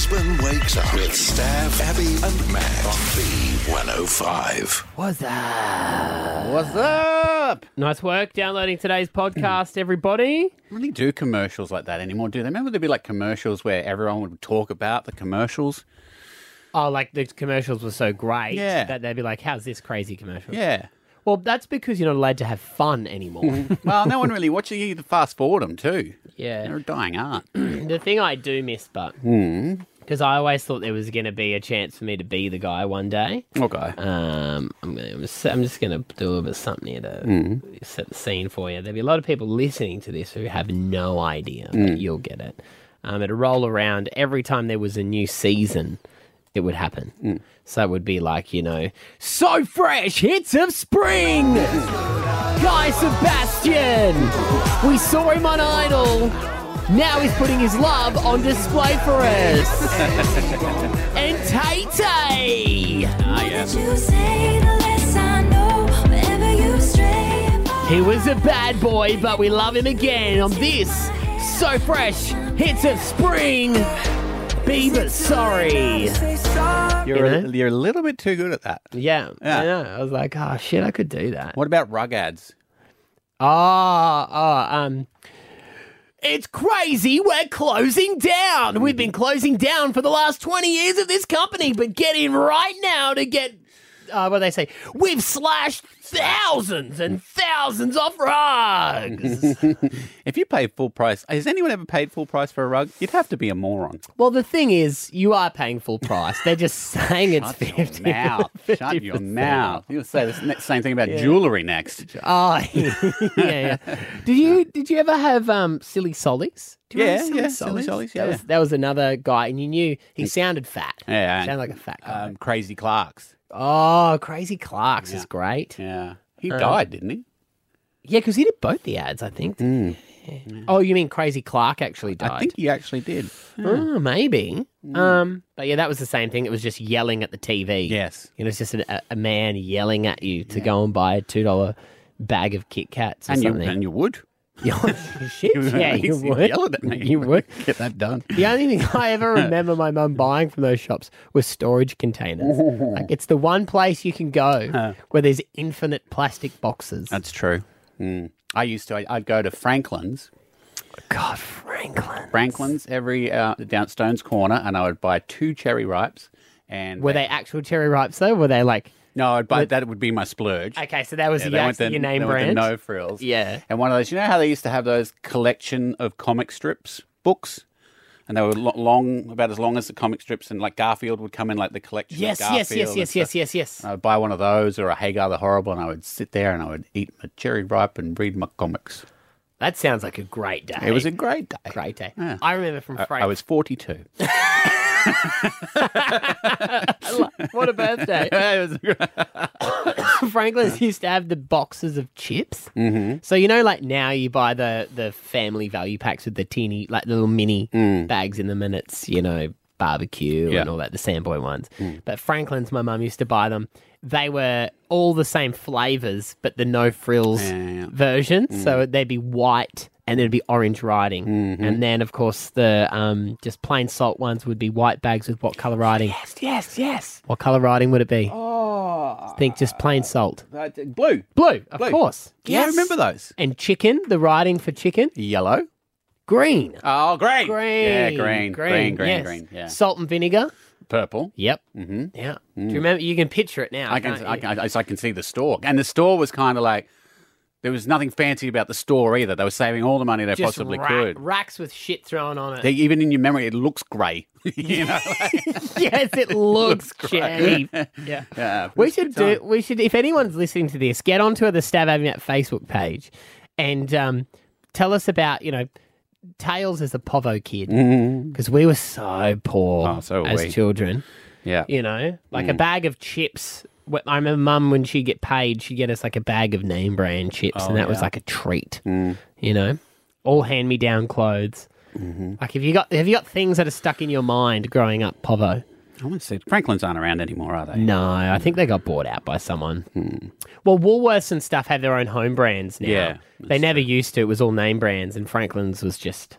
Brisbane Wakes Up with Stav, Abby and Matt on B105. What's up? What's up? Nice work downloading today's podcast, everybody. I don't really do commercials like that anymore, do they? Remember there'd be like commercials where everyone would talk about the commercials? Oh, like the commercials were so great Yeah. that they'd be like, how's this crazy commercial? Yeah. Well, that's because you're not allowed to have fun anymore. Well, no one really watches you to fast forward them too. Yeah. They're a dying art. The thing I do miss, but because I always thought there was going to be a chance for me to be the guy one day. Okay. I'm just going to do a little bit of something here to set the scene for you. There'll be a lot of people listening to this who have no idea, but you'll get it. It'll roll around every time there was a new season. It would happen. So it would be like, so fresh hits of spring. Guy Sebastian. We saw him on Idol. Now he's putting his love on display for us. And Tay-Tay. He was a bad boy, but we love him again on this So Fresh Hits of Spring. Bieber, sorry. You're a little bit too good at that. Yeah, I know. I was like, oh, shit, I could do that. What about rug ads? It's crazy. We're closing down. We've been closing down for the last 20 years of this company, but get in right now to get, what do they say? We've slashed thousands and thousands off rugs. If you pay full price, has anyone ever paid full price for a rug? You'd have to be a moron. Well, the thing is, you are paying full price. They're just saying it's 50. Shut your mouth. You'll say the same thing about jewellery next. Oh, yeah. Did you ever have Silly Sollies? Do you remember Silly Sollies, yeah. That was another guy, and you knew he sounded fat. Yeah. Sounded like a fat guy. Crazy Clarks. Oh, Crazy Clarks is great. Yeah. He died, didn't he? Yeah, because he did both the ads, I think. Yeah. Oh, you mean Crazy Clark actually died? I think he actually did. Oh, maybe. But yeah, that was the same thing. It was just yelling at the TV. Yes. It's just a man yelling at you to go and buy a $2 bag of Kit Kats or something. And you would. Shit, yeah, you would. Yell at me. You would. Get that done. The only thing I ever remember my mum buying from those shops was storage containers. Like, it's the one place you can go where there's infinite plastic boxes. That's true. I'd go to Franklin's. God, Franklin. Franklin's every down Stones Corner, and I would buy 2 cherry ripes. And Were they actual cherry ripes though? Were they like? No, I'd buy that would be my splurge. Okay, so that was They went your name they went brand. the No Frills. Yeah. And one of those, you know how they used to have those collection of comic strips books? And they were long, about as long as the comic strips, and like Garfield would come in like the collection Yes, of Garfield. yes. I would buy one of those or a Hagar the Horrible, and I would sit there and I would eat my cherry ripe and read my comics. That sounds like a great day. It was a great day. Great day. Yeah. I remember from Frank. I was 42. What a birthday. Franklin's used to have the boxes of chips. Mm-hmm. So, like now you buy the family value packs with the teeny, like the little mini bags in them, and it's, barbecue and all that, the Sandboy ones. But Franklin's, my mum used to buy them. They were all the same flavours, but the no frills version. So they'd be white and there'd be orange writing. And then, of course, the just plain salt ones would be white bags with what colour writing? Yes. What colour writing would it be? Oh. Think just plain salt. Blue. Blue, of course. Yeah, I remember those. And chicken, the writing for chicken? Yellow. Green. Oh, green. Green. Yeah, green. Yeah. Salt and vinegar? Purple. Yep. Mm-hmm. Yeah. Do you remember? You can picture it now. I can see the store. And the store was kind of like, there was nothing fancy about the store either. They were saving all the money they just possibly could. Racks with shit thrown on it. Even in your memory, it looks grey. Yes, it looks cheap. Yeah. We should, if anyone's listening to this, get onto the Stav Abby Matt Facebook page and tell us about, Tails as a Povo kid, because we were so poor as children. Yeah. A bag of chips. I remember Mum, when she'd get paid, she'd get us like a bag of name brand chips, and that was like a treat. All hand-me-down clothes. Like, have you got things that are stuck in your mind growing up, Povo? I want to see. Franklin's aren't around anymore, are they? No, I think they got bought out by someone. Well, Woolworths and stuff have their own home brands now. Yeah, they never used to. It was all name brands, and Franklin's was just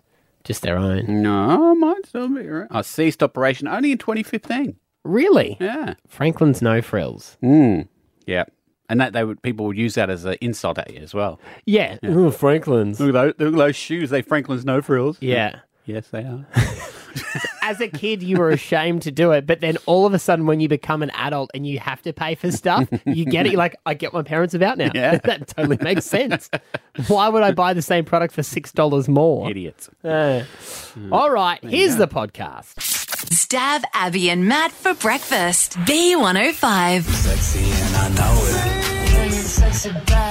Just their own. No, might still be right. I ceased operation only in 2015. Really? Yeah. Franklin's no frills. Yeah. And that people would use that as an insult at you as well. Yeah. Ooh, Franklin's. Look at those shoes. They Franklin's no frills. Yeah. Yes, they are. As a kid, you were ashamed to do it, but then all of a sudden, when you become an adult and you have to pay for stuff, you get it. You're like, I get what my parents about now. Yeah. That totally makes sense. Why would I buy the same product for $6 more? Idiots. All right, here's the podcast. Stab Abby and Matt for breakfast. B105. Sexy and I know it.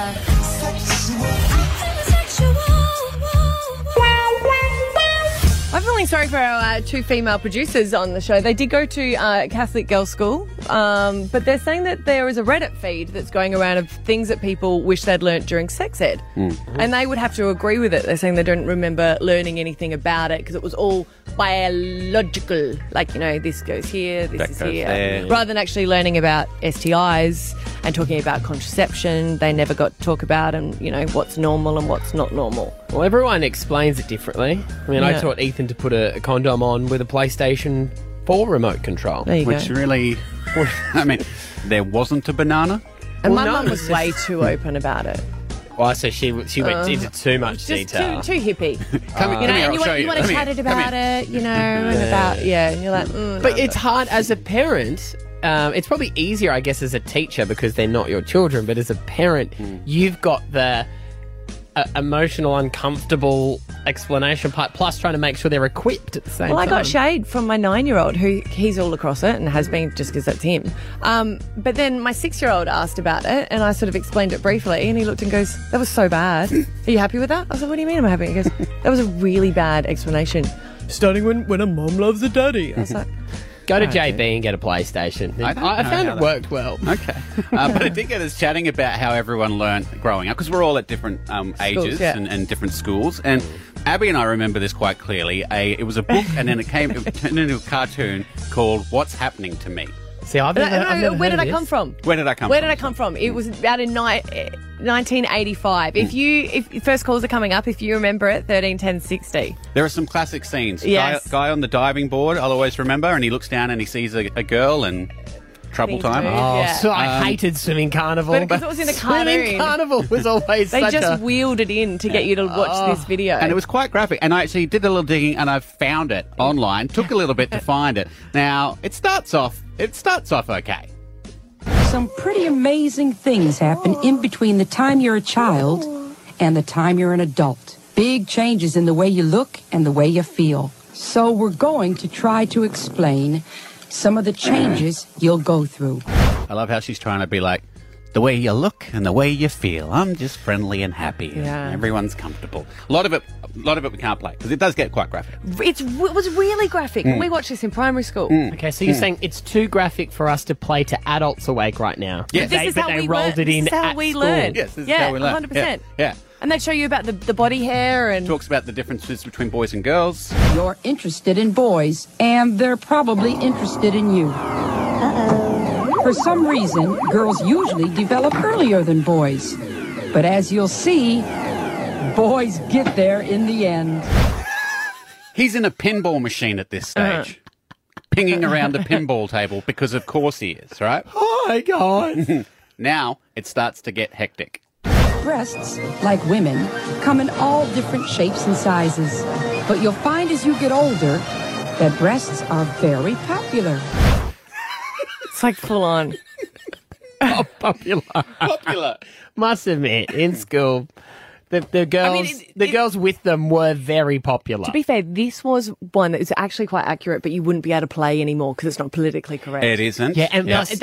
I'm feeling sorry for our two female producers on the show. They did go to Catholic girls' school, but they're saying that there is a Reddit feed that's going around of things that people wish they'd learnt during sex ed. And they would have to agree with it. They're saying they don't remember learning anything about it because it was all biological. Like, this goes here, this is goes here. there. Rather than actually learning about STIs and talking about contraception, they never got to talk about what's normal and what's not normal. Well, everyone explains it differently. I mean, I Yeah. taught Ethan to put a condom on with a PlayStation 4 remote control. There you Which go. really, I mean, there wasn't a banana. And Well, my no, mum was it's way too open about it. Oh, so she went into too much Just detail. too hippie. Come here, And I'll show you want to Come here, chat it come about here. it, and about, and you're like, But it's hard as a parent. It's probably easier, I guess, as a teacher because they're not your children. But as a parent, you've got the emotional, uncomfortable explanation part, plus trying to make sure they're equipped at the same Well, time. I got shade from my 9-year-old, who he's all across it and has been just because that's him. But then my 6-year-old asked about it, and I sort of explained it briefly, and he looked and goes, "That was so bad. Are you happy with that?" I said, "What do you mean I'm happy?" He goes, "That was a really bad explanation." Starting when a mom loves a daddy. I was like, Go to JB and get a PlayStation. I don't know I found how it that- worked well. Okay. But it did get us chatting about how everyone learned growing up, because we're all at different ages yeah. and different schools. And Abby and I remember this quite clearly. It was a book, and then it turned into a cartoon called What's Happening to Me. See, I've never where did heard I of come this. from? Where did I come Where from? did I come from? It was about in 1985. If first calls are coming up, if you remember it, 13, 10, 60. There are some classic scenes. Yes. Guy on the diving board, I'll always remember, and he looks down and he sees a girl and trouble Things time. move. Oh, Yeah. so I hated Swimming Carnival. But because it was in a Swimming cartoon. Carnival was always They such just a... wheeled it in to get you to watch this video. And it was quite graphic. And I actually did a little digging, and I found it online. Took a little bit to find it. Now, it starts off okay. Some pretty amazing things happen in between the time you're a child and the time you're an adult. Big changes in the way you look and the way you feel. So we're going to try to explain some of the changes you'll go through. I love how she's trying to be like, the way you look and the way you feel. I'm just friendly and happy. Yeah. And everyone's comfortable. A lot of it we can't play, because it does get quite graphic. It was really graphic. We watched this in primary school. Okay, so you're saying it's too graphic for us to play to adults awake right now. Yes. This is but how they we rolled learn. it in This is how at we school. learn. Yes, this is Yeah, how we learn. 100%. Yeah. And they show you about the body hair and Talks about the differences between boys and girls. You're interested in boys, and they're probably interested in you. For some reason, girls usually develop earlier than boys. But as you'll see, boys get there in the end. He's in a pinball machine at this stage. Pinging around the pinball table, because of course he is, right? Oh my God. Now it starts to get hectic. Breasts, like women, come in all different shapes and sizes. But you'll find as you get older that breasts are very popular. it's like full on. Popular. Popular. Must admit, in school, the girls girls with them were very popular. To be fair, this was one that is actually quite accurate, but you wouldn't be able to play anymore because it's not politically correct. It isn't. Yeah, and Yes.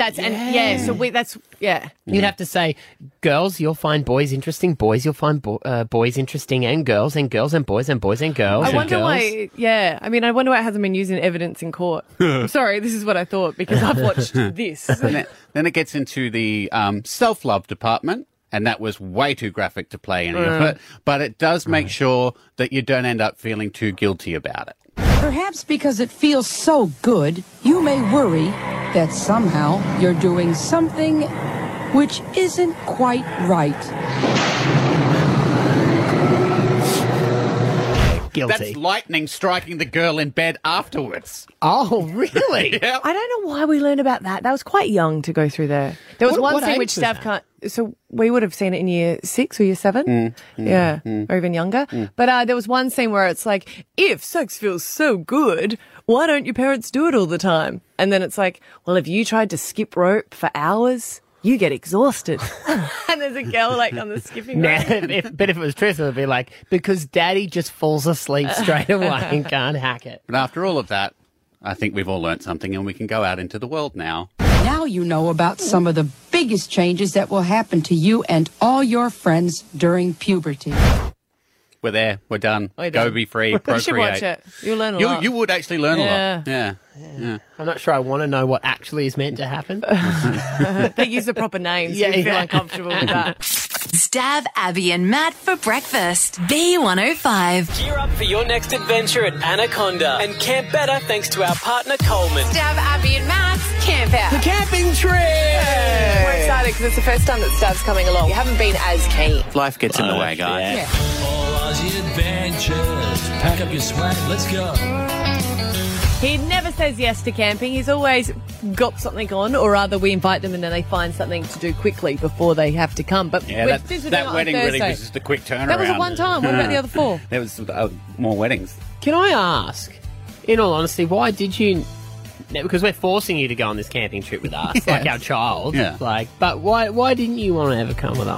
You'd have to say, girls, you'll find boys interesting. Boys, you'll find boys interesting, and girls and boys and boys and girls. I and wonder girls. why. Yeah, I mean, I wonder why it hasn't been used in evidence in court. Sorry, this is what I thought because I've watched this. Then it gets into the self-love department, and that was way too graphic to play any of it. But it does make sure that you don't end up feeling too guilty about it. Perhaps because it feels so good, you may worry that somehow you're doing something which isn't quite right. guilty. That's lightning striking the girl in bed afterwards. Oh, really? Yeah. I don't know why we learned about that. That was quite young to go through there. There was one What scene age which was Stav that? can't. So we would have seen it in year 6 or year 7. Or even younger. But there was one scene where it's like, if sex feels so good, why don't your parents do it all the time? And then it's like, well, if you tried to skip rope for hours, you get exhausted. And there's a girl like on the skipping Now, rope. but if it was Tristan, it would be like, because Daddy just falls asleep straight away and can't hack it. But after all of that, I think we've all learnt something and we can go out into the world now. Now you know about some of the biggest changes that will happen to you and all your friends during puberty. We're there. We're done. We're Go done. be free. You Procreate. should watch it. You'll learn a lot. You would actually learn Yeah. a lot. Yeah. I'm not sure I want to know what actually is meant to happen. They use the proper names. Yeah, Yeah, you feel yeah. uncomfortable with that. Stab Abby and Matt for breakfast. B105. Gear up for your next adventure at Anaconda and camp better thanks to our partner Coleman. Stab Abby and Matt's Camp Out. Camping trip! We're excited because it's the first time that Stav's coming along. You haven't been as keen. Life gets in the way, guys. Yeah. All Aussie adventures. Pack up your swag, let's go. He never says yes to camping. He's always got something on, or rather we invite them and then they find something to do quickly before they have to come. But Yeah, we're- since we're doing it that on wedding really Thursday- was just a quick turnaround. That was a one time. What about the other 4? There was more weddings. Can I ask, in all honesty, why did you... No, because we're forcing you to go on this camping trip with us, Yes. like our child. Yeah. But why didn't you want to ever come with us?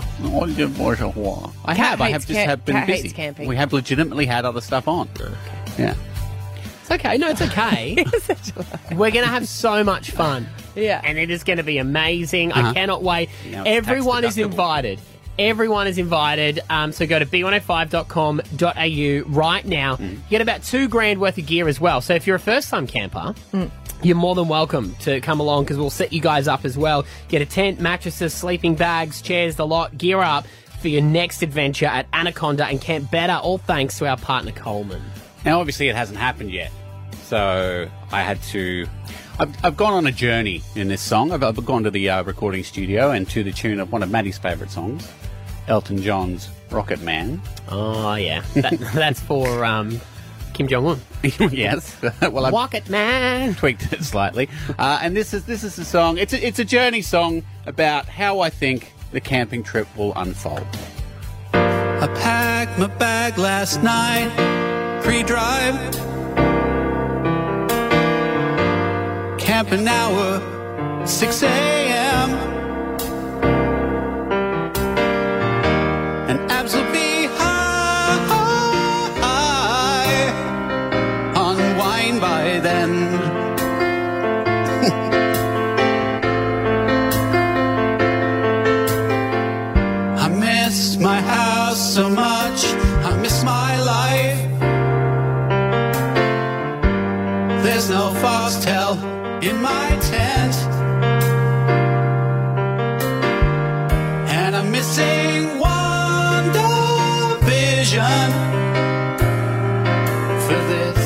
I Cat have hates just camp- have been Cat busy. hates camping. We have legitimately had other stuff on. Yeah. It's okay. No, it's okay. We're going to have so much fun. Yeah. And it is going to be amazing. I cannot wait. Yeah, it's Everyone is tax-deductible. invited. Everyone is invited. So go to b105.com.au right now. You get about $2,000 worth of gear as well. So if you're a first-time camper, you're more than welcome to come along because we'll set you guys up as well. Get a tent, mattresses, sleeping bags, chairs, the lot. Gear up for your next adventure at Anaconda and Camp Better, all thanks to our partner Coleman. Now, obviously, it hasn't happened yet. So I had to... I've gone on a journey in this song. I've gone to the recording studio and to the tune of one of Maddie's favourite songs, Elton John's Rocket Man. Oh, yeah. That's for Kim Jong-un. Yes. Well, I've Rocket Man. tweaked it slightly. And this is the song. It's a journey song about how I think the camping trip will unfold. I packed my bag last night, pre-drive. Camping hour, 6 a.m. And abs will be high on wine by then. I miss my house so much, I miss my life. There's no foxtail in my tent, and I'm missing WandaVision for this.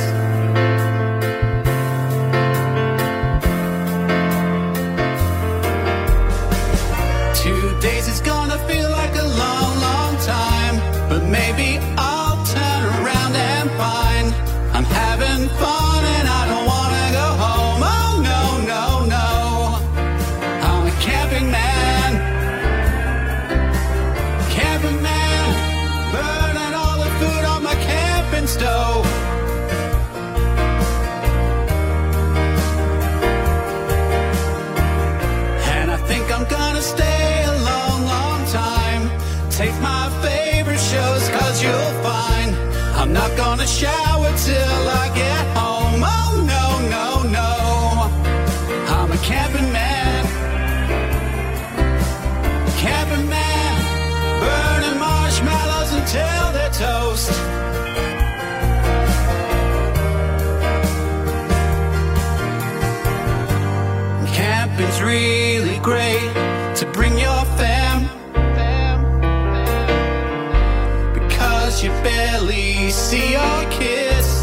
2 days is gonna feel like a long, long time, but maybe I'll turn around and find I'm having fun and I don't wanna go home. Oh no, no, no, I'm a camping man. Camping man, burning all the food on my camping stove. And I think I'm gonna stay a long, long time. Take my favorite shows, cause you'll find I'm not gonna shower till I get home. Oh no, no, no, I'm a camping man. Camping man, burning marshmallows until they're toast. Camping's really great to bring your fam, because you barely see your kids,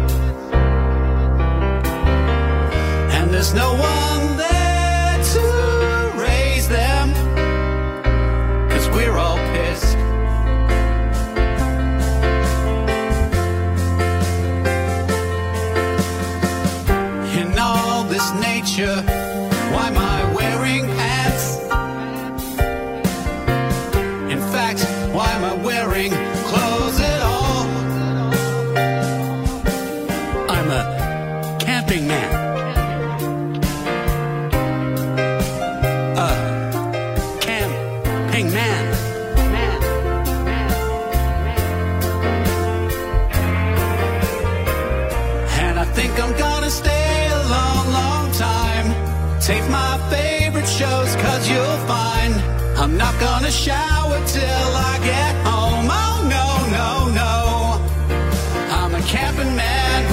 and there's no one there to raise them, cause we're all pissed. you, why am I wearing pants? In fact, why am I wearing clothes at all? I'm a camping man. Camping man. And I think I'm gonna stay a long, long time. Take my favorite shows, 'cause you'll find I'm not gonna shower till I get home. Oh, no, no, no. I'm a camping man.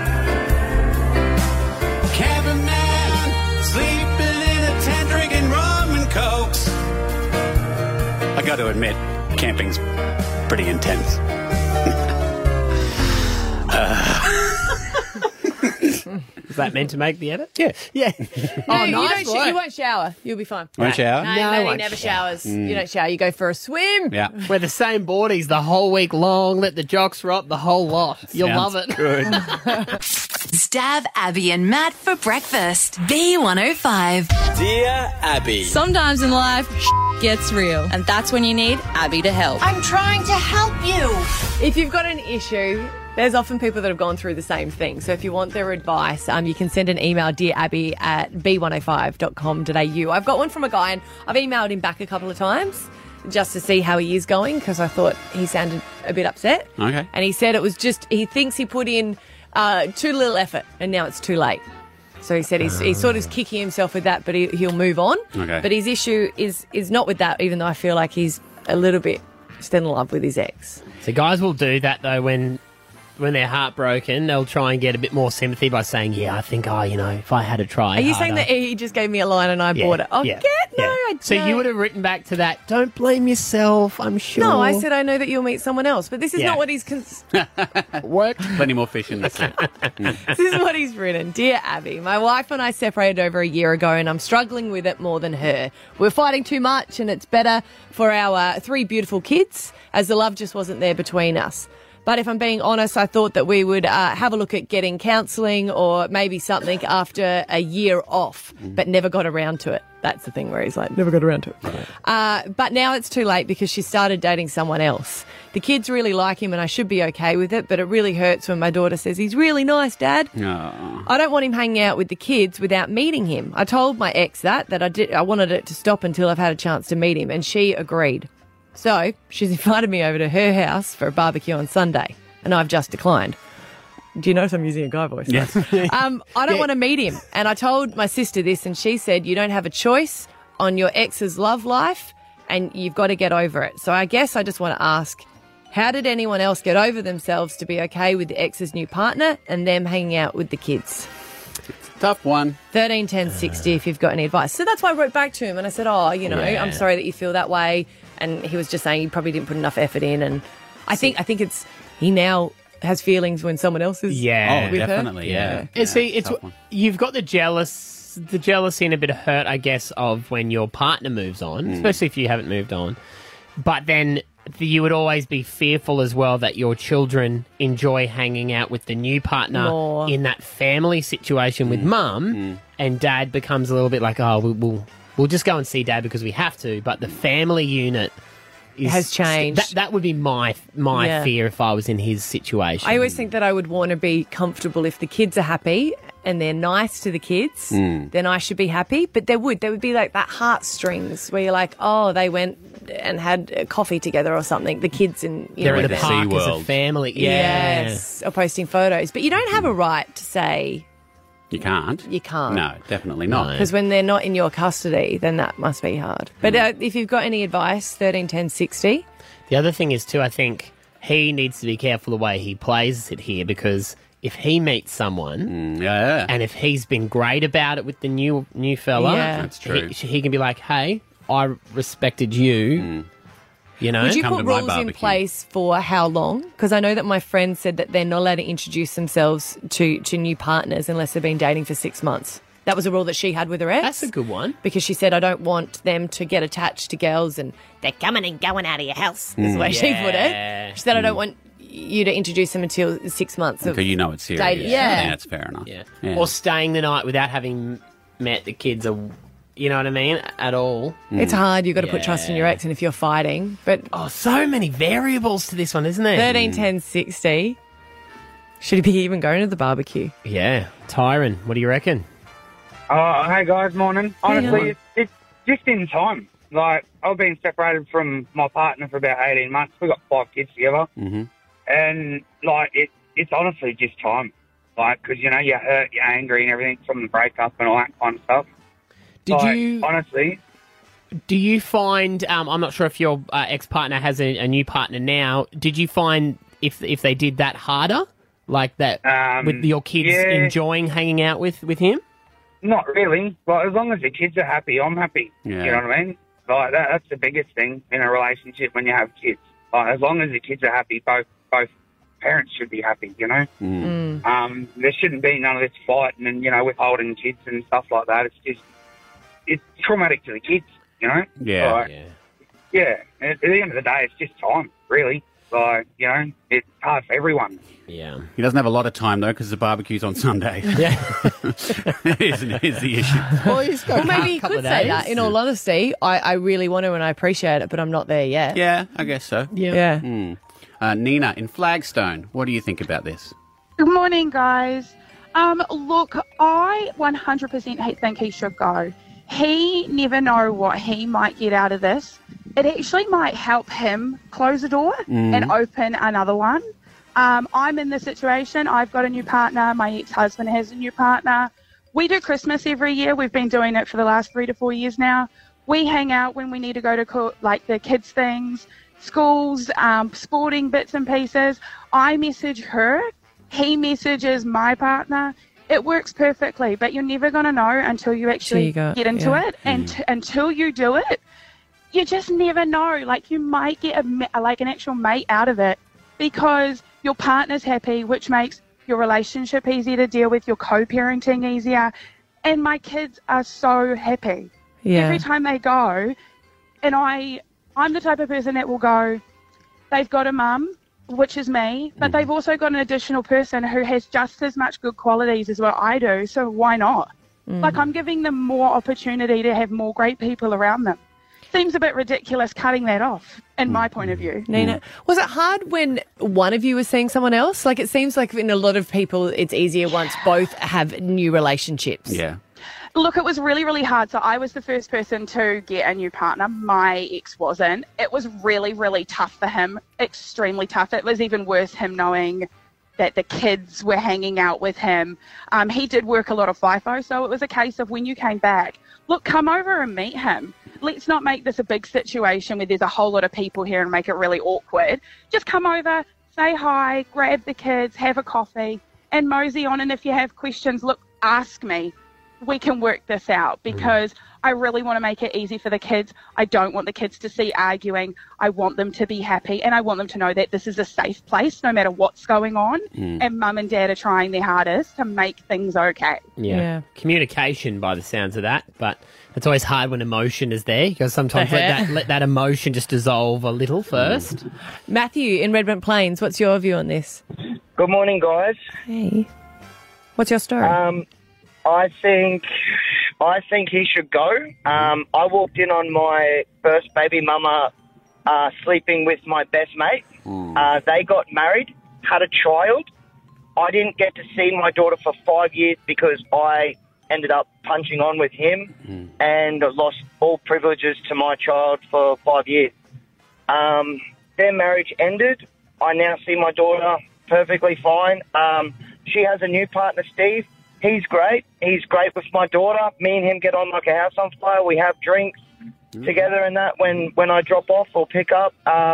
Camping man. Sleeping in a tent, drinking rum and cokes. I got to admit, camping's pretty intense. Is that meant to make the edit? Yeah. Yeah. No, you won't shower. You'll be fine. Won't shower? No, No, Maddie won't never shower. showers. You don't shower. You go for a swim. Yeah. We're the same boardies the whole week long. Let the jocks rot the whole lot. You'll Sounds love it. Good. Stab Abby and Matt for breakfast. B105. Dear Abby. Sometimes in life, gets real, and that's when you need Abby to help. I'm trying to help you. If you've got an issue, there's often people that have gone through the same thing. So if you want their advice, you can send an email, dearabby@b105.com.au. I've got one from a guy, and I've emailed him back a couple of times just to see how he is going, because I thought he sounded a bit upset. Okay. And he said it was just, he thinks he put in too little effort, and now it's too late. So he said he's sort of kicking himself with that, but he'll move on. Okay. But his issue is not with that, even though I feel like he's a little bit still in love with his ex. So guys will do that, though, when they're heartbroken, they'll try and get a bit more sympathy by saying, yeah, I think, if I had to try Are you harder. saying that he just gave me a line and I bought it? I So you would have written back to that, don't blame yourself, I'm sure. No, I said I know that you'll meet someone else, but this is Yeah. not what he's... worked. Plenty more fish in the sea. This is what he's written. Dear Abby, my wife and I separated over a year ago and I'm struggling with it more than her. We're fighting too much and it's better for our 3 beautiful kids, as the love just wasn't there between us. But if I'm being honest, I thought that we would have a look at getting counselling or maybe something after a year off, but never got around to it. That's the thing where he's like, never got around to it. But now it's too late because she started dating someone else. The kids really like him and I should be okay with it, but it really hurts when my daughter says, he's really nice, Dad. Oh. I don't want him hanging out with the kids without meeting him. I told my ex that I wanted it to stop until I've had a chance to meet him, and she agreed. So she's invited me over to her house for a barbecue on Sunday, and I've just declined. Do you notice I'm using a guy voice? Yes. I don't want to meet him. And I told my sister this, and she said, you don't have a choice on your ex's love life, and you've got to get over it. So I guess I just want to ask, how did anyone else get over themselves to be okay with the ex's new partner and them hanging out with the kids? Tough one. 13 10 60 if you've got any advice. So that's why I wrote back to him and I said, I'm sorry that you feel that way. And he was just saying he probably didn't put enough effort in. And I think it's he now has feelings when someone else is Oh, with definitely, her. yeah. See, it's tough one. you've got the jealousy and a bit of hurt, I guess, of when your partner moves on, especially if you haven't moved on. But then you would always be fearful as well that your children enjoy hanging out with the new partner More. in that family situation with mum, and dad becomes a little bit like, we'll just go and see dad because we have to, but the family unit Has changed. That would be my Yeah. fear if I was in his situation. I always think that I would want to be comfortable if the kids are happy and they're nice to the kids, then I should be happy. But there would be like that heartstrings where you're like, oh, they went and had coffee together or something. The kids and They're in the the park as a SeaWorld. family. Yeah. yes, or posting photos. But you don't have a right to say You can't. you can't. No, definitely not. Because when they're not in your custody, then that must be hard. But if you've got any advice, 13 10 60. The other thing is, too, I think he needs to be careful the way he plays it here, because if he meets someone Yeah. and if he's been great about it with the new fella, Yeah. That's true. He can be like, hey, I respected you, you know? Would you Come put to my rules in barbecue. place for how long? Because I know that my friend said that they're not allowed to introduce themselves to new partners unless they've been dating for 6 months. That was a rule that she had with her ex. That's a good one. Because she said, I don't want them to get attached to girls and they're coming and going out of your house, is the way she put Yeah. it. She said, I don't want you to introduce them until 6 months of Because you know it's serious. Dating. Yeah. That's fair enough. Yeah. Yeah. Or staying the night without having met the kids are, you know what I mean, at all. It's hard. You've got to put trust in your ex, and if you're fighting. But so many variables to this one, isn't there? 13, 10, 60. Should he be even going to the barbecue? Yeah. Tyron, what do you reckon? Hey guys, morning. Honestly, it's just in time. Like, I've been separated from my partner for about 18 months. We've got 5 kids together. Mm-hmm. And, like, it's honestly just time. Like, because, you know, you're hurt, you're angry and everything from the breakup and all that kind of stuff. Honestly... Do you find, I'm not sure if your ex-partner has a new partner now, did you find if they did that harder? Like that with your kids enjoying hanging out with him? Not really. Like, as long as the kids are happy, I'm happy. Yeah. You know what I mean? Like, that's the biggest thing in a relationship when you have kids. Like, as long as the kids are happy, both parents should be happy, you know? There shouldn't be none of this fighting and, you know, withholding kids and stuff like that. It's traumatic to the kids, you know? Yeah. Like, yeah. At the end of the day, it's just time, really. Like, you know, it's hard for everyone. Yeah. He doesn't have a lot of time, though, because the barbecue's on Sunday. Yeah. Is the issue. Well, maybe he could say that. In all honesty, I really want to and I appreciate it, but I'm not there yet. Yeah, I guess so. Yeah. Nina, in Flagstone, what do you think about this? Good morning, guys. Look, I 100% think he should go. He never know what he might get out of this. It actually might help him close a door and open another one. I'm in this situation. I've got a new partner. My ex-husband has a new partner. We do Christmas every year. We've been doing it for the last 3 to 4 years now. We hang out when we need to go to like the kids' things, schools, sporting bits and pieces. I message her. He messages my partner. It works perfectly, but you're never going to know until you actually get into it. And until you do it, you just never know. Like, you might get an actual mate out of it because your partner's happy, which makes your relationship easier to deal with, your co-parenting easier. And my kids are so happy. Every time they go, and I'm the type of person that will go, they've got a mum, which is me, but they've also got an additional person who has just as much good qualities as what I do, so why not? Like, I'm giving them more opportunity to have more great people around them. Seems a bit ridiculous cutting that off, in my point of view. Nina, was it hard when one of you was seeing someone else? Like, it seems like in a lot of people, it's easier once both have new relationships. Yeah. Look, it was really, really hard. So I was the first person to get a new partner. My ex wasn't. It was really, really tough for him. Extremely tough. It was even worse him knowing that the kids were hanging out with him. He did work a lot of FIFO, so it was a case of when you came back, look, come over and meet him. Let's not make this a big situation where there's a whole lot of people here and make it really awkward. Just come over, say hi, grab the kids, have a coffee, and mosey on. And if you have questions, look, ask me. We can work this out because I really want to make it easy for the kids. I don't want the kids to see arguing. I want them to be happy, and I want them to know that this is a safe place no matter what's going on, and mum and dad are trying their hardest to make things okay. Yeah. Communication by the sounds of that, but it's always hard when emotion is there because sometimes let that emotion just dissolve a little first. Matthew in Redmond Plains, what's your view on this? Good morning, guys. Hey. What's your story? I think he should go. I walked in on my first baby mama sleeping with my best mate. They got married, had a child. I didn't get to see my daughter for 5 years because I ended up punching on with him and lost all privileges to my child for 5 years. Their marriage ended. I now see my daughter perfectly fine. She has a new partner, Steve. He's great. He's great with my daughter. Me and him get on like a house on fire. We have drinks together and that when I drop off or pick up.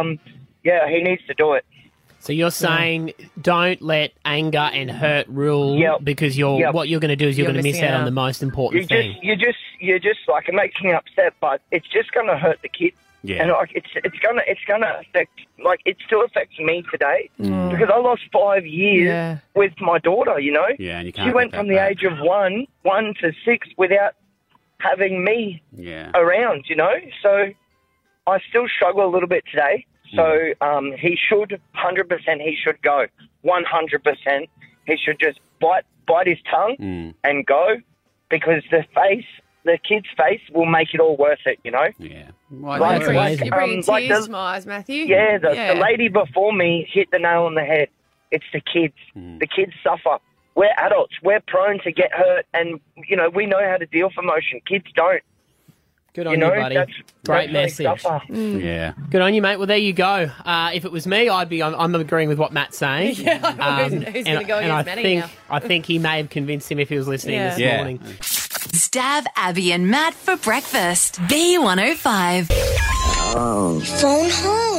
He needs to do it. So you're saying don't let anger and hurt rule because what you're going to do is you're going to miss out on the most important thing. You just like, it makes me upset, but it's just going to hurt the kids. Yeah. And like it's gonna affect, like, it still affects me today because I lost 5 years with my daughter, you know? Yeah, and you can't. She went from the age of one to 6 without having me around, you know? So I still struggle a little bit today. So he should, 100% he should go. 100% he should just bite his tongue and go. because the kid's face will make it all worth it, you know? Yeah. You're bringing tears to my eyes, Matthew. Yeah, the lady before me hit the nail on the head. It's the kids. The kids suffer. We're adults. We're prone to get hurt, and, you know, we know how to deal with emotion. Kids don't. Good on you, buddy. Great message. Yeah. Good on you, mate. Well, there you go. If it was me, I'm agreeing with what Matt's saying. Yeah, who's going to go against Matty now? I think he may have convinced him if he was listening this morning. Stab Abby and Matt for breakfast. B105. Oh. Phone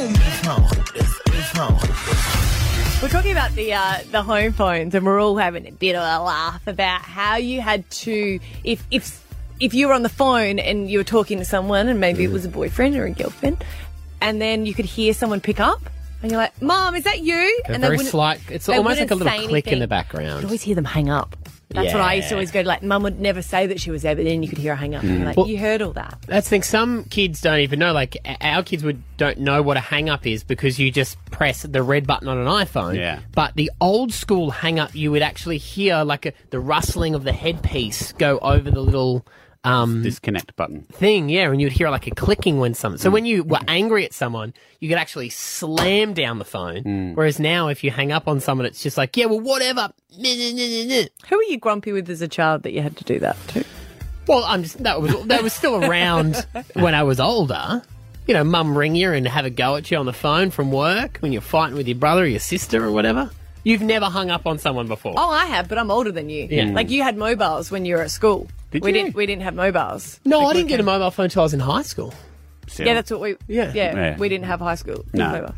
home. We're talking about the home phones, and we're all having a bit of a laugh about how you had to, if you were on the phone and you were talking to someone, and maybe it was a boyfriend or a girlfriend, and then you could hear someone pick up, and you're like, "Mom, is that you?" And very slight. It's almost like a little click in the background. You'd always hear them hang up. That's what I used to always go, like, Mum would never say that she was there, but then you could hear her hang up. And you're like, you heard all that. That's the thing. Some kids don't even know. Like, our kids don't know what a hang-up is because you just press the red button on an iPhone. Yeah. But the old school hang-up, you would actually hear, like, the rustling of the headpiece go over the little... disconnect button thing, and you'd hear like a clicking when someone. So when you were angry at someone, you could actually slam down the phone. Whereas now, if you hang up on someone, it's just like, whatever. Who were you grumpy with as a child that you had to do that to? Well, that was still around when I was older. You know, mum ring you and have a go at you on the phone from work when you're fighting with your brother or your sister or whatever. You've never hung up on someone before. Oh, I have, but I'm older than you. Yeah. Like, you had mobiles when you were at school. We didn't have mobiles. No, I didn't get a mobile phone until I was in high school. Yeah, that's what we... Yeah, we didn't have high school. No.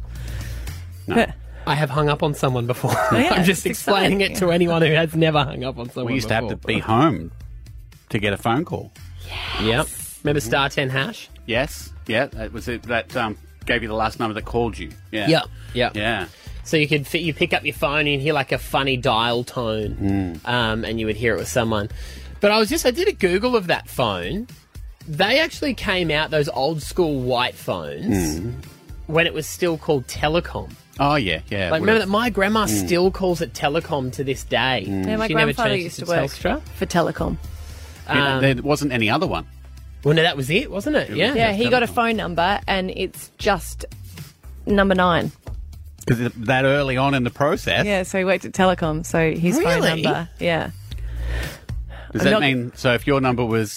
I have hung up on someone before. Yeah, I'm just explaining it to anyone who has never hung up on someone We used before. to have to be home to get a phone call. Yep. Remember star 10 hash? Yes. Yeah, that was it. That gave you the last number that called you. Yeah. Yep. Yeah. So you pick up your phone and you hear like a funny dial tone, and you would hear it with someone. But I did a Google of that phone. They actually came out, those old school white phones, when it was still called Telecom. Oh, yeah. Like, remember that my grandma still calls it Telecom to this day. Yeah, my She grandfather never changed used it to work Telstra. for Telecom. There wasn't any other one. Well, no, that was it, wasn't it? Yeah. Yeah, he got a phone number, and it's just number 9. Because that early on in the process. Yeah, so he worked at Telecom, so his phone Really? number, yeah. Does that mean, so if your number was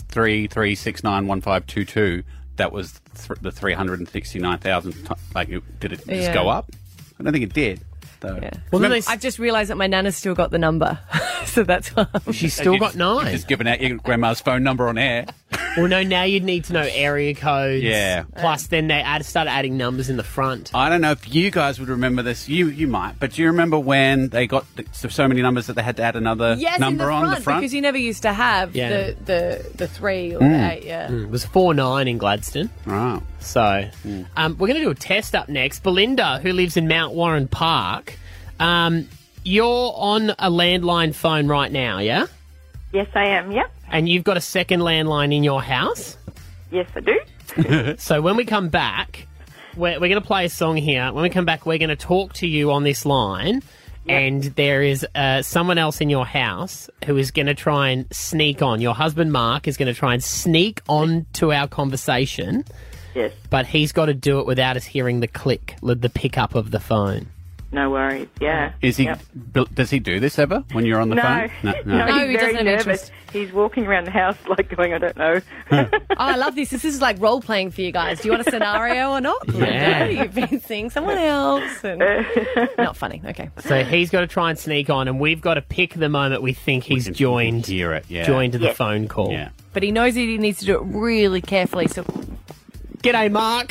33691522, that was the 369,000, like, did it just go up? I don't think it did. Though. Yeah. Well, I've just realised that my nana's still got the number, so that's why. She's still got 9. You've just given out your grandma's phone number on air. Well, no, now you'd need to know area codes. Yeah. Plus, then they started adding numbers in the front. I don't know if you guys would remember this. You might. But do you remember when they got so many numbers that they had to add another number on the front? Because you never used to have the 3 or the 8, It was 49 in Gladstone. Right. So, we're going to do a test up next. Belinda, who lives in Mount Warren Park, you're on a landline phone right now, yeah? Yes, I am, yep. And you've got a second landline in your house? Yes, I do. So when we come back, we're going to play a song here. When we come back, we're going to talk to you on this line, and there is someone else in your house who is going to try and sneak on. Your husband, Mark, is going to try and sneak on to our conversation. Yes. But he's got to do it without us hearing the click, the pickup of the phone. No worries, yeah. Is he? Does he do this ever when you're on the phone? No, he's very nervous. He's walking around the house like going, I don't know. Oh, I love this. This is like role-playing for you guys. Do you want a scenario or not? Yeah. You've been seeing someone else. And... Not funny, okay. So he's got to try and sneak on, and we've got to pick the moment we think he's joined to the phone call. Yeah. But he knows that he needs to do it really carefully. So, G'day, Mark.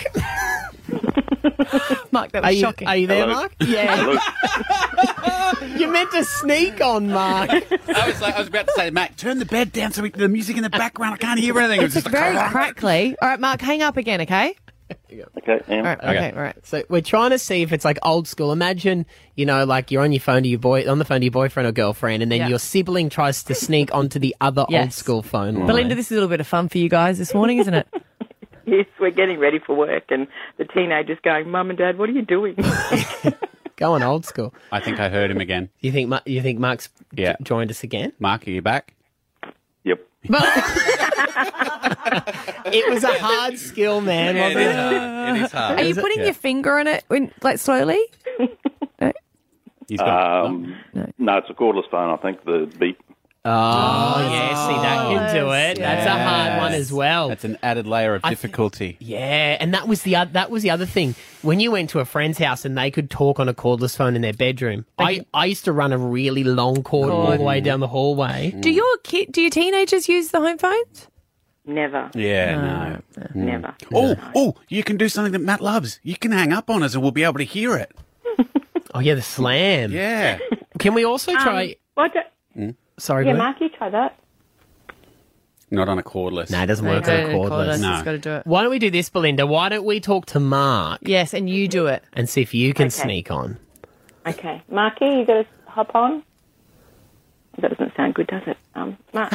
Mark, that was shocking. Are you there, Mark? Yeah. You meant to sneak on, Mark. I was about to say, Matt, turn the bed down so the music in the background, I can't hear anything. It was just very crackly. All right, Mark, hang up again, okay? Okay, all right. So we're trying to see if it's like old school. Imagine, like you're on the phone to your boyfriend or girlfriend, and then your sibling tries to sneak onto the other old school phone line. Belinda, this is a little bit of fun for you guys this morning, isn't it? Yes, we're getting ready for work, and the teenager's going, Mum and Dad, what are you doing? Going old school. I think I heard him again. You think Mark's joined us again? Mark, are you back? Yep. It was a hard skill, man. Yeah, wasn't it is hard. Are you putting your finger on it, like slowly? He's got No, it's a cordless phone, I think, the beep. Oh, yeah, see, that can do it. That's a hard one as well. That's an added layer of difficulty. Yeah, and that was the other thing. When you went to a friend's house and they could talk on a cordless phone in their bedroom, I used to run a really long cord all the way down the hallway. Do your teenagers use the home phones? Never. Yeah, no. Never. Oh, you can do something that Matt loves. You can hang up on us and we'll be able to hear it. Oh, yeah, the slam. Yeah. Can we also try... Sorry, Yeah, Boo? Mark, you try that. Not on a cordless. No, it doesn't work on a cordless. No. Got to do it. Why don't we do this, Belinda? Why don't we talk to Mark? Yes, and you do it. And see if you can Okay. sneak on. Okay. Marky, you got to hop on? That doesn't sound good, does it? Mark.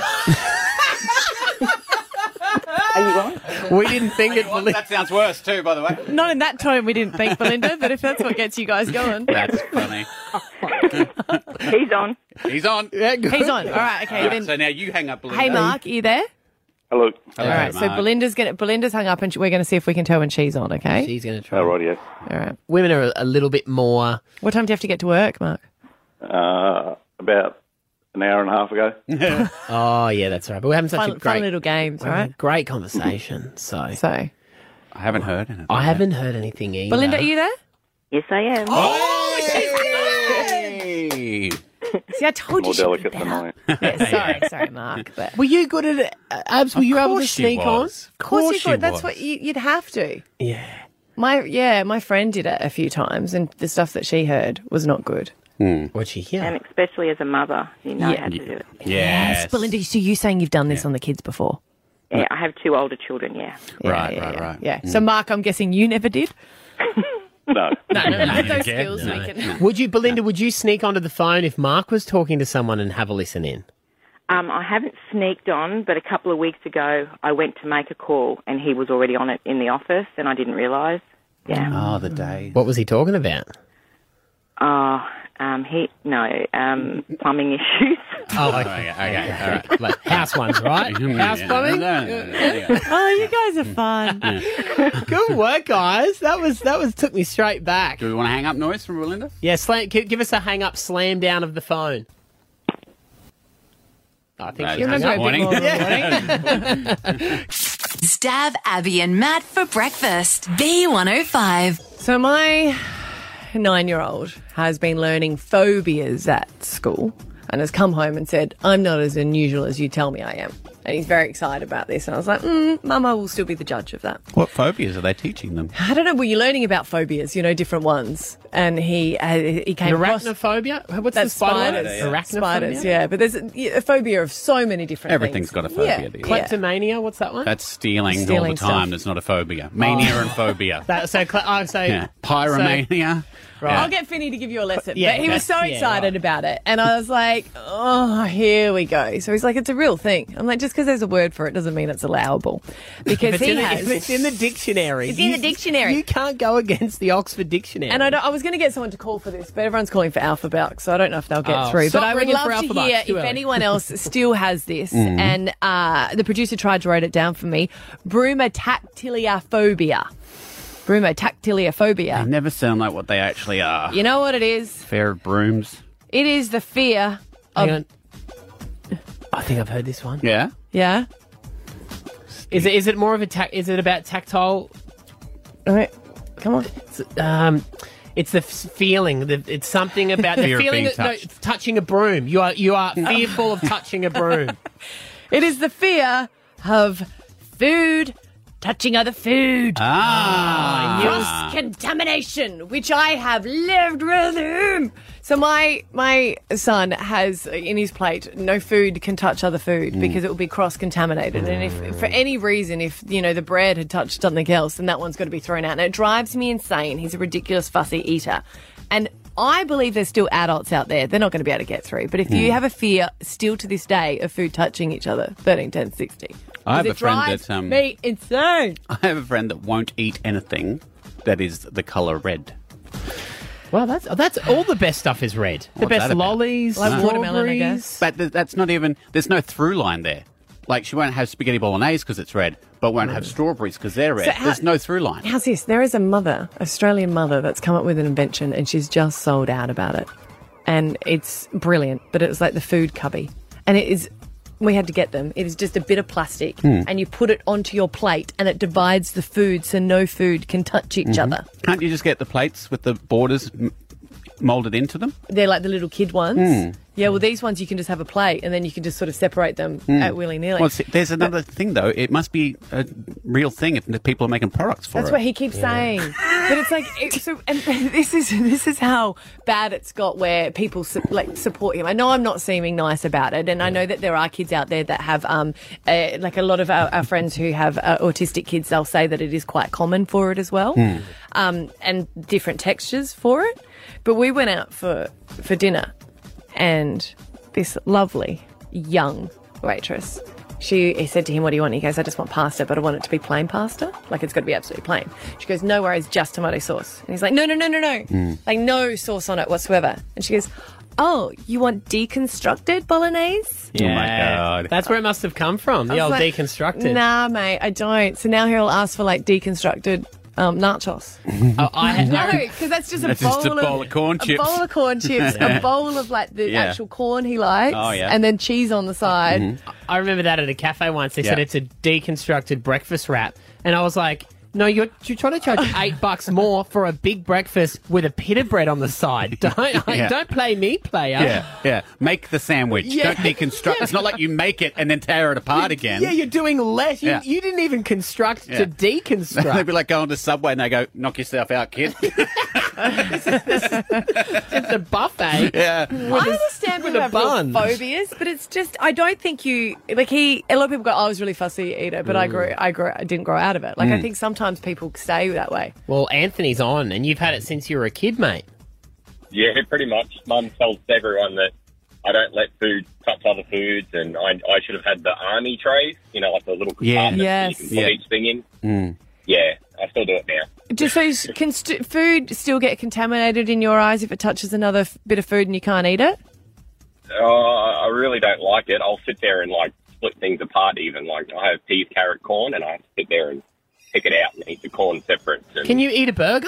Are you on? We didn't think it, Belinda. That sounds worse too, by the way. Not in that tone we didn't think, Belinda, but if that's what gets you guys going. That's funny. He's on. He's on. Yeah, good. He's on. All right, okay. Yeah, Then, so now you hang up, Belinda. hey, Mark, are you there? Hello. All right, so Belinda's hung up and we're going to see if we can tell when she's on, okay? She's going to try. Oh, right, yeah. All right. Women are a little bit more... What time do you have to get to work, Mark? About an hour and a half ago. Oh, yeah, that's right. But we're having such a Fun great... little games, we're having right? a great conversation, so... I haven't heard anything. I haven't heard anything either. Belinda, are you there? Yes, I am. Oh, hey! See, I told you More she'd be delicate than better. I am. Yeah, sorry, Mark. But Were you good at it? Abs, were you able to she sneak on? was. of course you she could. That's was. what you'd have to. Yeah. My friend did it a few times, and the stuff that she heard was not good. What'd she hear? And especially as a mother, you know how to do it. Yes. Belinda, so you saying you've done this on the kids before? Yeah, I have 2 older children, yeah. Right. Yeah. So, Mark, I'm guessing you never did? No. No. With those again, skills, no. we can... Would you, Belinda, would you sneak onto the phone if Mark was talking to someone and have a listen in? I haven't sneaked on, but a couple of weeks ago I went to make a call and he was already on it in the office and I didn't realise. Yeah. Oh, the day. What was he talking about? Plumbing issues. Oh, okay. All right. Like house ones, right? House plumbing? No. Oh, you guys are fun. Good work, guys. That was took me straight back. Do we want a hang up noise from Belinda? Yeah, give us a hang up slam down of the phone. I think That's she hung up. disappointing. Stab Abby and Matt for breakfast. B105. So my 9-year-old has been learning phobias at school and has come home and said, I'm not as unusual as you tell me I am. And he's very excited about this. And I was like, Mama will still be the judge of that. What phobias are they teaching them? I don't know. Well, you're learning about phobias, different ones. And he came across... Arachnophobia? What's That's the spider? spiders. Arachnophobia? Spiders, yeah. But there's a phobia of so many different Everything's things. got a phobia. these days. Kleptomania? What's that one? That's stealing all Stealing the time. stuff. That's not a phobia. Mania and phobia. So Pyromania. Right. I'll get Finney to give you a lesson. Yeah, but he was so that's- yeah, excited about it. And I was like, oh, here we go. So he's like, it's a real thing. I'm like, just because there's a word for it doesn't mean it's allowable. Because if it's in the dictionary. It's in the dictionary. You can't go against the Oxford Dictionary. And I was going to get someone to call for this, but everyone's calling for Alphabet, so I don't know if they'll get Oh, through. stop But I would ringing for love to Alphabet. hear It's too if early. anyone else still has this. And the producer tried to write it down for me. Bromatactiliophobia. Bromatactiliophobia. They never sound like what they actually are. You know what it is? Fair of brooms. It is the fear of... Hang on. I think I've heard this one. Yeah? Yeah? Is it more of a is it about tactile? All right. Come on. It's the feeling. It's something about the Fear of feeling being that touching a broom. You are fearful of touching a broom. It is the fear of food touching other food. Cross contamination, which I have lived with him. So my son has in his plate, no food can touch other food because it will be cross contaminated. And if for any reason, if the bread had touched something else, then that one's got to be thrown out. And it drives me insane. He's a ridiculous fussy eater. And I believe there's still adults out there. They're not going to be able to get through. But if you have a fear still to this day of food touching each other, 13, 10, 60. I have It a friend drives that me insane. I have a friend that won't eat anything that is the colour red. Well, that's all the best stuff is red. The What's best that about? lollies, Like watermelon, I strawberries. guess. But that's not even. There's no through line there. Like, she won't have spaghetti bolognese because it's red, but won't have strawberries because they're red. There's no through line. How's this? There is a Australian mother, that's come up with an invention, and she's just sold out about it. And it's brilliant, but it was like the food cubby. And it is... We had to get them. It is just a bit of plastic, and you put it onto your plate, and it divides the food so no food can touch each other. Can't you just get the plates with the borders moulded into them? They're like the little kid ones. Yeah, well, these ones you can just have a plate, and then you can just sort of separate them at willy-nilly. Well, see, there's another thing, though. It must be a real thing if the people are making products for it. That's what he keeps saying. But it's like, and this is how bad it's got, where people support him. I know I'm not seeming nice about it, and I know that there are kids out there that have, like a lot of our friends who have autistic kids, they'll say that it is quite common for it as well, and different textures for it. But we went out for dinner, and this lovely young waitress, he said to him, "What do you want?" He goes, "I just want pasta, but I want it to be plain pasta. Like, it's got to be absolutely plain." She goes, "No worries, just tomato sauce." And he's like, No. Like, no sauce on it whatsoever. And she goes, "Oh, you want deconstructed bolognese?" Yeah. Oh, my God. That's where it must have come from, the old deconstructed. Nah, mate, I don't. So now he'll ask for, like, deconstructed nachos. No, because that's just a bowl of corn chips. A bowl of corn chips, a bowl of like the actual corn he likes, and then cheese on the side. I remember that at a cafe once. They said it's a deconstructed breakfast wrap, and I was like, "No, you're trying to charge $8 more for a big breakfast with a pita bread on the side. Don't play me, player." Yeah. Make the sandwich. Don't deconstruct. It's not like you make it and then tear it apart again. Yeah, you're doing less. You didn't even construct to deconstruct. They'd be like going to Subway and they go, "Knock yourself out, kid." It's a buffet. I understand people have real phobias, but it's just, I don't think a lot of people go, "Oh, I was a really fussy eater," but I didn't grow out of it. Like, I think sometimes people stay that way. Well, Anthony's on, and you've had it since you were a kid, mate. Yeah, pretty much. Mum tells everyone that I don't let food touch other foods, and I should have had the army trays, like the little compartments that you can put each thing in. Yeah, I still do it now. So can food still get contaminated in your eyes if it touches another bit of food and you can't eat it? I really don't like it. I'll sit there and, split things apart even. Like, I have peas, carrot, corn, and I have to sit there and pick it out and eat the corn separate. Can you eat a burger?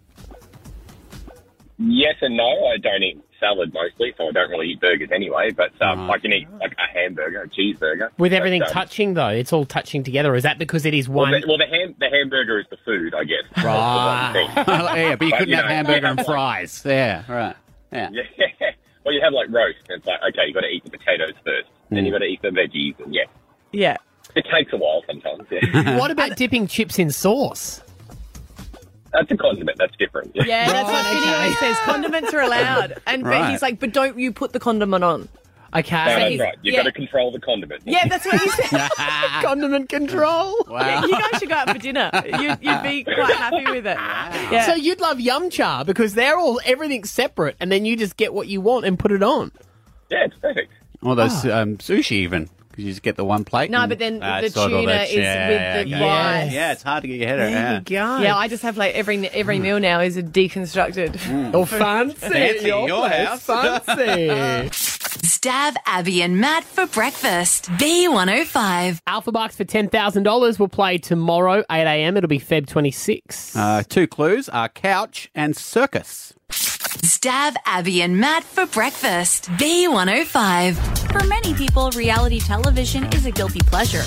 Yes and no. I don't eat salad mostly, so I don't really eat burgers anyway. But I can eat a hamburger, a cheeseburger. With everything touching, though, it's all touching together. Is that because it is one? Well, the hamburger is the food, I guess. Right. Yeah, but you couldn't have hamburger and fries. Yeah, right. Yeah. Well, you have roast, and it's like, okay, you got to eat the potatoes first, then you got to eat the veggies, and yeah. It takes a while sometimes. Yeah. What about dipping chips in sauce? That's a condiment. That's different. Yeah, that's what Vinny says. Condiments are allowed. But he's like, but don't you put the condiment on. Okay. No, that's right. You've got to control the condiment. Yeah, that's what he said. Condiment control. Wow. Yeah, you guys should go out for dinner. You'd be quite happy with it. Yeah. So you'd love Yum Cha because everything's separate, and then you just get what you want and put it on. Yeah, it's perfect. Or those sushi even. You just get the one plate. No, but then the tuna is with the rice. Yeah, it's hard to get your head around. There you go. Yeah, I just have every meal now is a deconstructed. Oh, fancy. Your house. Fancy. Stab Abby and Matt for breakfast. B105. Alpha Bucks for $10,000 will play tomorrow, 8 a.m. It'll be Feb 26. 2 clues are couch and circus. Stab Abby and Matt for breakfast. B105. For many people, reality television is a guilty pleasure.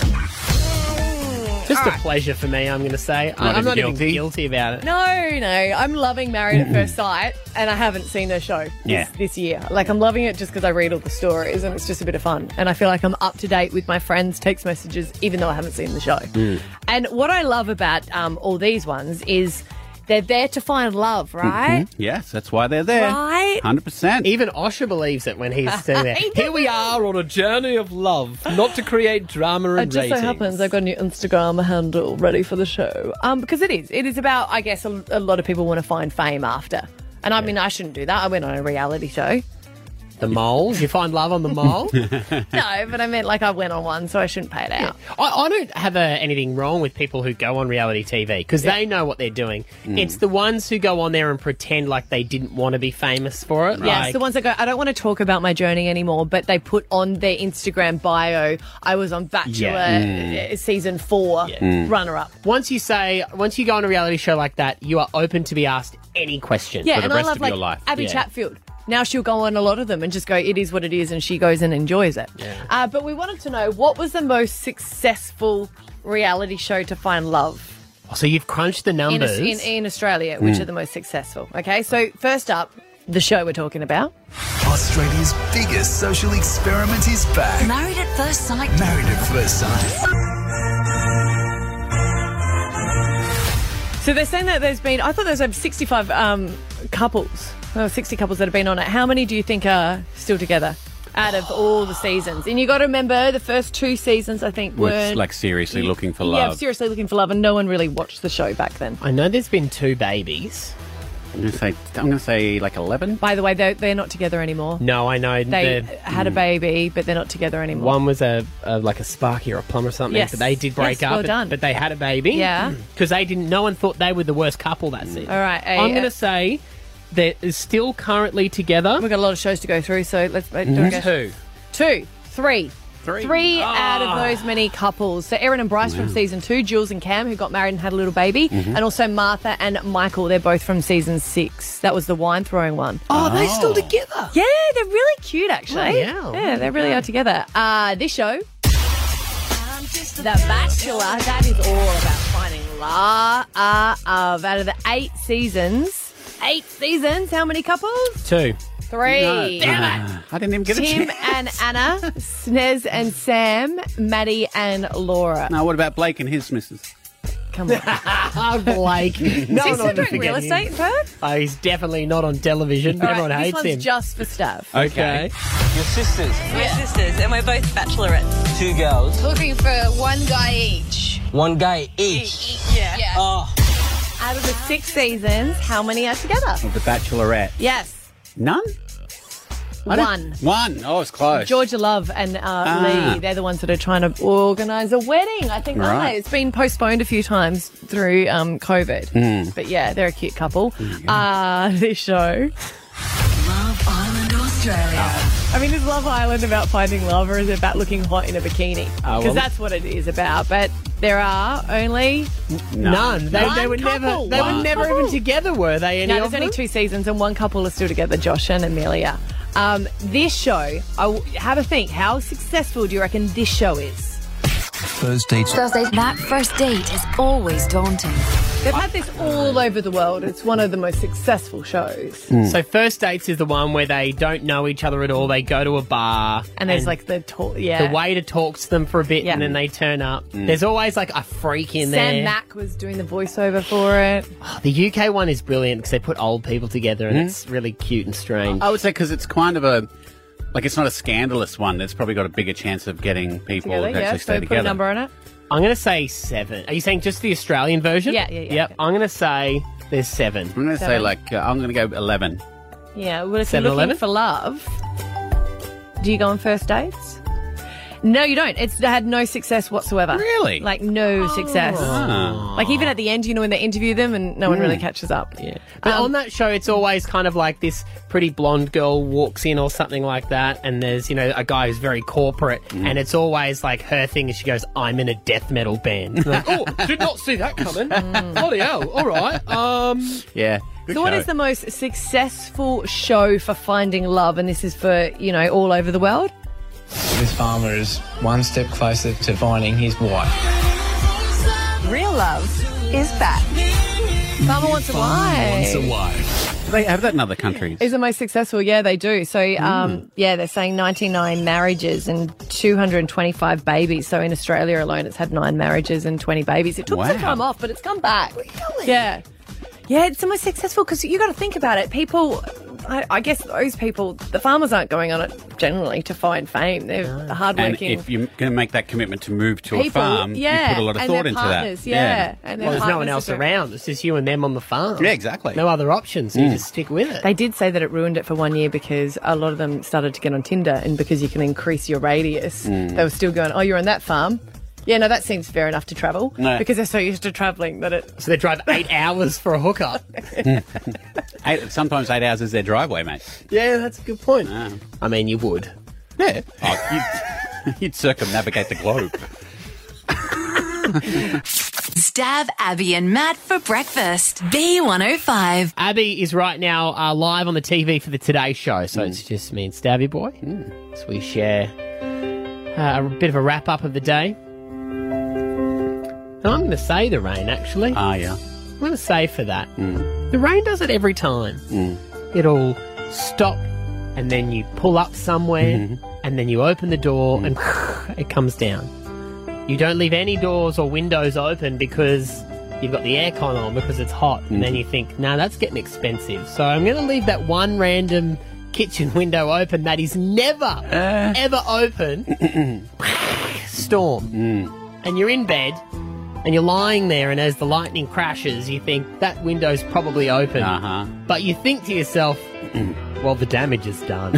Just a pleasure for me, I'm going to say. I'm not even guilty about it. No. I'm loving Married at First Sight, and I haven't seen their show this year. I'm loving it just because I read all the stories, and it's just a bit of fun. And I feel like I'm up to date with my friends' text messages, even though I haven't seen the show. And what I love about all these ones is they're there to find love, right? Yes, that's why they're there. Right? 100%. Even Osher believes it when he's still there. Here we are on a journey of love, not to create drama and It just so happens I've got a new Instagram handle ready for the show. Because it is about, I guess, a lot of people want to find fame after. And I mean, I shouldn't do that. I went on a reality show. The mole? Did you find love on the mole? No, but I meant like I went on one, so I shouldn't pay it out. I don't have anything wrong with people who go on reality TV because they know what they're doing. It's the ones who go on there and pretend like they didn't want to be famous for it. Yes, the ones that go, I don't want to talk about my journey anymore, but they put on their Instagram bio, I was on Bachelor season 4, runner-up. Once you go on a reality show like that, you are open to be asked any question Yeah, for the and rest I love of your like life. Abby Chatfield. Now she'll go on a lot of them and just go, it is what it is, and she goes and enjoys it. Yeah. But we wanted to know, what was the most successful reality show to find love? So you've crunched the numbers. In Australia, which are the most successful. Okay, so first up, the show we're talking about. Australia's biggest social experiment is back. Married at First Sight. Married at First Sight. So they're saying that there's been, I thought there's over 65 couples, 60 couples that have been on it. How many do you think are still together out of all the seasons? And you got to remember, the first 2 seasons, I think, We're like seriously looking for love. Yeah, seriously looking for love, and no one really watched the show back then. I know there's been 2 babies. I'm going to say like 11. By the way, they're not together anymore. No, I know. They had a baby, but they're not together anymore. One was like a Sparky or a Plum or something, Yes. but they did break Yes, up. well done. But they had a baby. Yeah. Because no one thought they were the worst couple that season. All right. I'm going to say they're still currently together. We've got a lot of shows to go through, so let's do it. 2, 3. 3 out of those many couples. So Erin and Bryce from season 2, Jules and Cam, who got married and had a little baby, and also Martha and Michael. They're both from season 6. That was the wine throwing one. Oh, they're still together. Yeah, they're really cute, actually. Yeah, they really are together. This show, The Bachelor, that is all about finding love. Out of the 8 seasons, how many couples? 2. 3. No. Damn it. I didn't even get a Tim chance. and Anna, Snez and Sam, Maddie and Laura. Now, what about Blake and his missus? Come on. Blake. Is he still doing real estate in Perth? Oh, he's definitely not on television. All right, Everyone hates this one's him. just for staff. Okay. Your sisters? We're sisters, and we're both bachelorettes. 2 girls. Looking for one guy each. 1 guy each. Yeah. Oh. Out of the 6 seasons, how many are together? Of The Bachelorette. Yes. None? One. Oh, it's close. Georgia Love and Lee, they're the ones that are trying to organise a wedding, I think, aren't they? It's been postponed a few times through COVID. But yeah, they're a cute couple. This show. Love Island, Australia. I mean, is Love Island about finding love, or is it about looking hot in a bikini? Because that's what it is about. But there are only none. They were couple. never even together, were they? No, there's only 2 seasons, and one couple are still together, Josh and Amelia. This show, have a think. How successful do you reckon this show is? First dates. That first date is always daunting. They've had this all over the world. It's one of the most successful shows. So First Dates is the one where they don't know each other at all. They go to a bar. And there's like the talk, The waiter talks to them for a bit and then they turn up. There's always like a freak in there. Sam Mack was doing the voiceover for it. The UK one is brilliant because they put old people together and it's really cute and strange. I would say because it's kind of a... Like, it's not a scandalous one. It's probably got a bigger chance of getting people to actually stay together. Put a number on it. I'm going to say 7. Are you saying just the Australian version? Yeah. Yep. Okay. I'm going to say there's 7. I'm going to say, I'm going to go 11. Yeah, well, if 7, you're looking 11? for love, do you go on first dates? No, you don't. They had no success whatsoever. Really? Like, no success. Like, even at the end, when they interview them and no one really catches up. Yeah. But on that show, it's always kind of like this pretty blonde girl walks in or something like that, and there's, a guy who's very corporate, and it's always like her thing is she goes, I'm in a death metal band. Like, oh, did not see that coming. Bloody hell. All right. Yeah. Good So what show. is the most successful show for finding love? And this is for, all over the world? This farmer is one step closer to finding his wife. Real love is back. Farmer Wants a Wife. Do they have that in other countries? Is the most successful? Yeah, they do. So, they're saying 99 marriages and 225 babies. So in Australia alone, it's had 9 marriages and 20 babies. It took some time off, but it's come back. Really? Yeah. Yeah, it's the most successful because you got to think about it. People I guess those people, the farmers aren't going on it generally to find fame. They're hardworking. And if you're going to make that commitment to move to a people, farm, you put a lot of and thought their into partners, that. Yeah. And their Well, there's no one partners else around. It's just you and them on the farm. Yeah, exactly. No other options. You just stick with it. They did say that it ruined it for 1 year because a lot of them started to get on Tinder, and because you can increase your radius, they were still going, oh, you're on that farm? Yeah, no, that seems fair enough to travel. No. Because they're so used to travelling that it... So they drive 8 hours for a hookup. Sometimes 8 hours is their driveway, mate. Yeah, that's a good point. I mean, you would. Yeah. You'd circumnavigate the globe. Stab Abby and Matt for breakfast. B105. Abby is right now live on the TV for the Today Show, so it's just me and Stabby Boy. So we share a bit of a wrap-up of the day. And I'm going to say the rain, actually. Ah, yeah. I'm going to say for that. The rain does it every time. It'll stop, and then you pull up somewhere, and then you open the door, and it comes down. You don't leave any doors or windows open because you've got the aircon on because it's hot, and then you think, nah, that's getting expensive. So I'm going to leave that one random kitchen window open that is never, ever open. Storm. And you're in bed, and you're lying there, and as the lightning crashes, you think that window's probably open. But you think to yourself, well, the damage is done.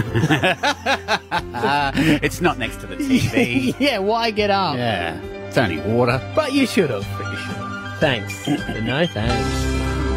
It's not next to the TV. Yeah, why get up? Yeah, it's only water. But you should have. Thanks. But no thanks.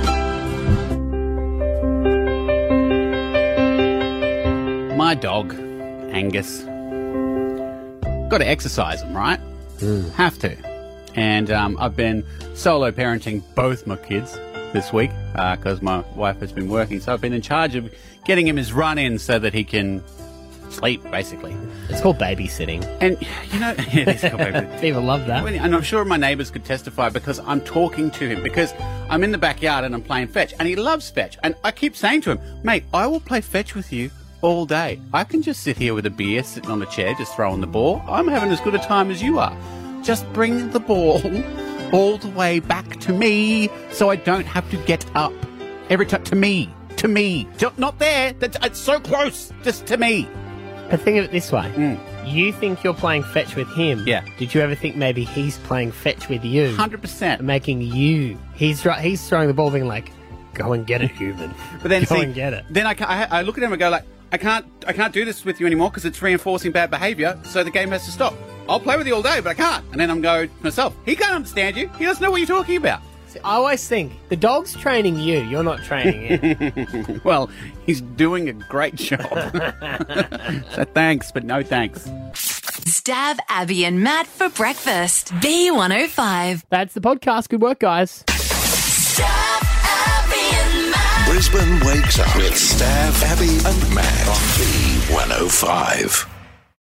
My dog, Angus, got to exercise him, right? Have to. And I've been solo parenting both my kids this week because my wife has been working. So I've been in charge of getting him his run in so that he can sleep, basically. It's called babysitting. And, you know, it is called babysitting. People love that. And I'm sure my neighbours could testify because I'm talking to him, because I'm in the backyard and I'm playing fetch, and he loves fetch. And I keep saying to him, mate, I will play fetch with you all day. I can just sit here with a beer, sitting on a chair, just throwing the ball. I'm having as good a time as you are. Just bring the ball all the way back to me so I don't have to get up. Every time, to me. Not there. It's so close. Just to me. But think of it this way. You think you're playing fetch with him. Yeah. Did you ever think maybe he's playing fetch with you? 100%. Making you. He's throwing the ball being like, go and get it, human. But then go and get it. Then I look at him and go like, I can't do this with you anymore because it's reinforcing bad behaviour, so the game has to stop. I'll play with you all day, but I can't. And then I'm going to myself, he can't understand you. He doesn't know what you're talking about. See, I always think, the dog's training you, you're not training him. Well, he's doing a great job. So thanks, but no thanks. Stab Abby and Matt for breakfast. B105. That's the podcast. Good work, guys. Stab Abby and Matt. Brisbane wakes up with Stav, Abby and Matt on B105.